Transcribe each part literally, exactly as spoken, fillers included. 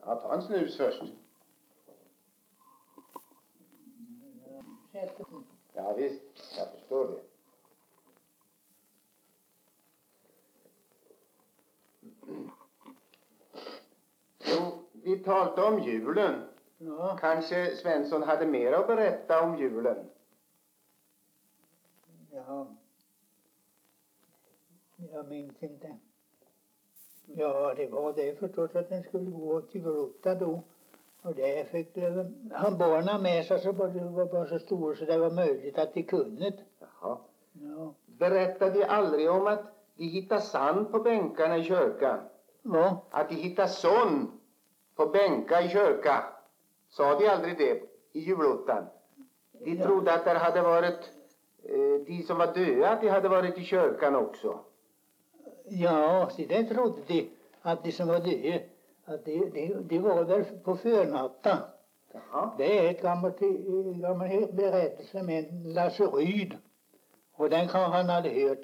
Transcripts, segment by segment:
Ja, ta en snus först. Ja visst, jag förstår det. Jo, vi talade om julen. Ja. Kanske Svensson hade mer att berätta om julen. Ja. Jag minns inte. Ja, det var det förstås att den skulle gå till Grotta då. Och det fick han barnen med sig så var det var bara så stor så det var möjligt att de kunde. Jaha. Ja. Berättade de aldrig om att de hittade sand på bänkarna i kyrkan? Ja. Att de hittade sån på bänkar i kyrkan? Sa de aldrig det i julottan? De Ja. trodde att det hade varit eh, de som var döda, att de hade varit i kyrkan också. Ja, så det trodde de att de som var döda, att de, de, de var där på förnatta. Jaha. Det är ett gammalt, en gammal berättelse med Lasse Ryd. Och den kan han hade hört.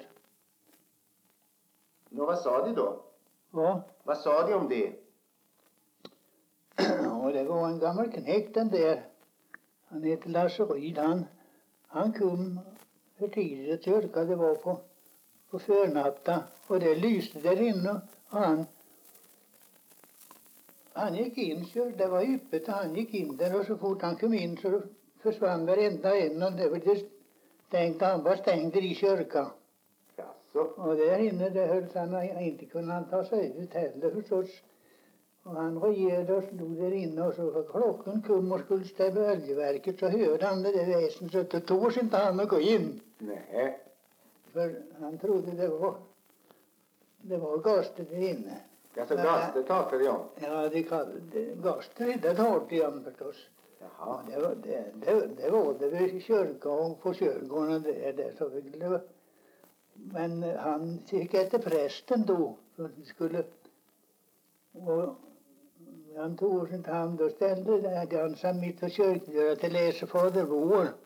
Nå, vad sa de då? Ja. Vad sa de om det? Och det var en gammal knäck den där. Han heter Lasse Ryd. Han, han kom för tidigt till kyrkan. Det var på, på förnatta. Och det lyste där inne. Och han, han gick in. Så det var öppet. Han gick in där. Och så fort han kom in så försvann varenda en. Och det var det stängt. Han var stängd i kyrkan. Jaså? Och där inne det hölls han. Inte kunde han ta sig ut heller förstås. Och han regerade och stod där inne och så klockan kom och skulle ställa öljeverket så hörde han det där väsen så det tog sig inte han att gå in. Nej. För han trodde det var det var gaster där inne. Ja, så gaster talade de om? Ja, det kallade gaster, det talade de om förstås. Jaha. Det var det, det, det var det vid kyrkan och på kyrkorna där, där så det var, men han gick efter prästen då för att det skulle och han tog sin hand och ställde där ganska mitt för kyrkdörren till läsa Fader vår.